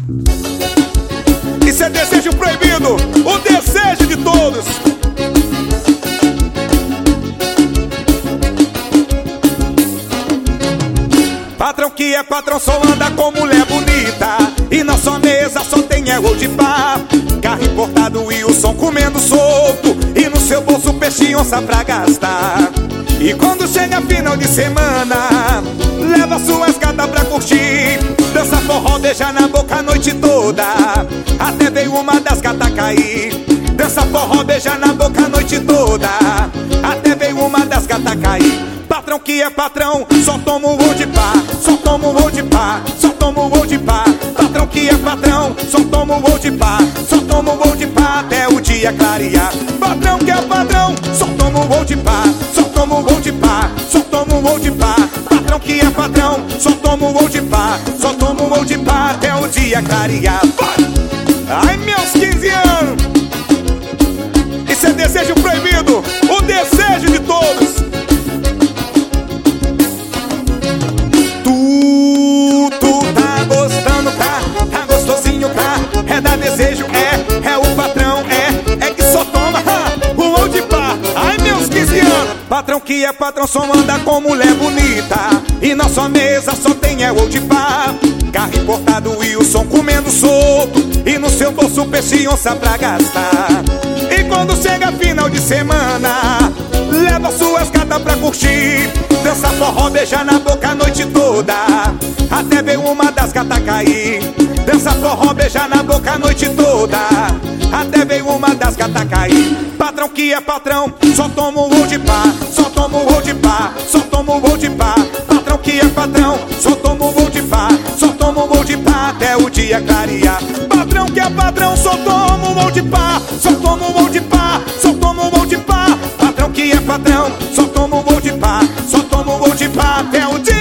Isso é desejo proibido, o desejo de todos. Patrão que é patrão só anda com mulher bonita, e na sua mesa só tem de pá. Carro importado e o som comendo solto, e no seu bolso peixe e onça pra gastar. E quando chega final de semana, leva suas gatas pra curtir. Dança forró, beija na boca a noite toda, até veio uma das gatas cair. Dança forró, beija na boca a noite toda, até veio uma das gatas cair. Patrão que é patrão, só toma um de pá, só toma um de pá, só toma um de pá. Patrão que é patrão, só toma um de pá, só toma um de pá até o dia clarear. Patrão que é patrão, só toma um de pá, só toma um de pá, só toma um de pá. Patrão que é patrão, só toma um de pá, só toma um de pá até o dia clarear. Ai, meus 15 anos, isso é desejo proibido, o desejo de todos. Tu tá gostando, tá gostosinho, é da desejo, é o patrão, é que só toma um de pá. Ai, meus 15 anos. Patrão que é patrão só anda com mulher bonita, e na sua mesa só tem de pá. Carro importado e o som comendo solto, e no seu bolso peixe e onça pra gastar. E quando chega final de semana, leva suas gatas pra curtir. Dança forró, beija na boca a noite toda, até ver uma das gatas cair. Dança forró, beija na boca a noite toda, até ver uma das gatas cair. Patrão que é patrão, só toma um de pá, só toma um de pá, só toma um de pá. Patrão que é patrão, só toma um de pá, só toma um de pá até o dia clarear. Patrão que é patrão, só toma um de pá, só toma um de pá, só toma um de pá. Patrão que é patrão, só toma um de pá, só toma um de pá até o dia